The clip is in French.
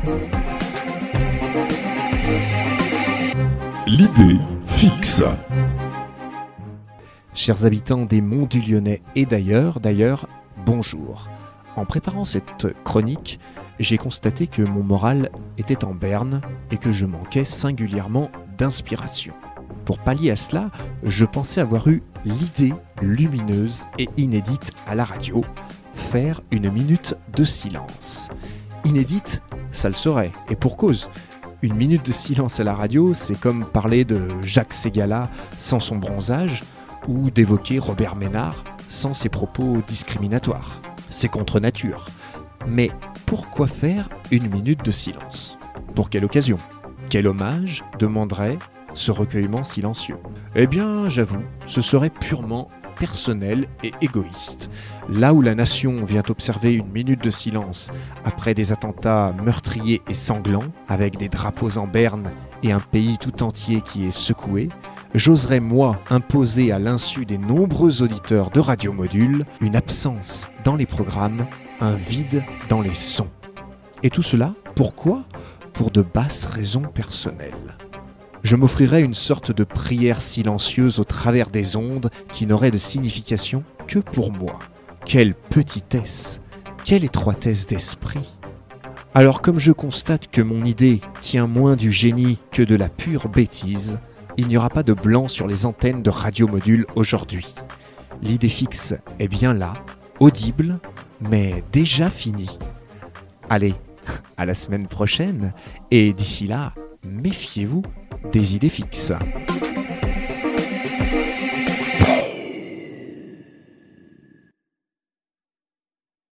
L'idée fixe. Chers habitants des Monts du Lyonnais et d'ailleurs, bonjour. En préparant cette chronique, j'ai constaté que mon moral était en berne et que je manquais singulièrement d'inspiration. Pour pallier à cela, je pensais avoir eu l'idée lumineuse et inédite à la radio, faire une minute de silence. Inédite, ça le serait, et pour cause. Une minute de silence à la radio, c'est comme parler de Jacques Ségala sans son bronzage, ou d'évoquer Robert Ménard sans ses propos discriminatoires. C'est contre nature. Mais pourquoi faire une minute de silence ? Pour quelle occasion ? Quel hommage demanderait ce recueillement silencieux ? Eh bien, j'avoue, ce serait purement personnel et égoïste. Là où la nation vient observer une minute de silence après des attentats meurtriers et sanglants, avec des drapeaux en berne et un pays tout entier qui est secoué, j'oserais moi imposer à l'insu des nombreux auditeurs de Radio Module une absence dans les programmes, un vide dans les sons. Et tout cela, pourquoi ? Pour de basses raisons personnelles. Je m'offrirais une sorte de prière silencieuse au travers des ondes qui n'aurait de signification que pour moi. Quelle petitesse, quelle étroitesse d'esprit. Alors comme je constate que mon idée tient moins du génie que de la pure bêtise, il n'y aura pas de blanc sur les antennes de Radio Module aujourd'hui. L'idée fixe est bien là, audible, mais déjà finie. Allez, à la semaine prochaine, et d'ici là, méfiez-vous des idées fixes.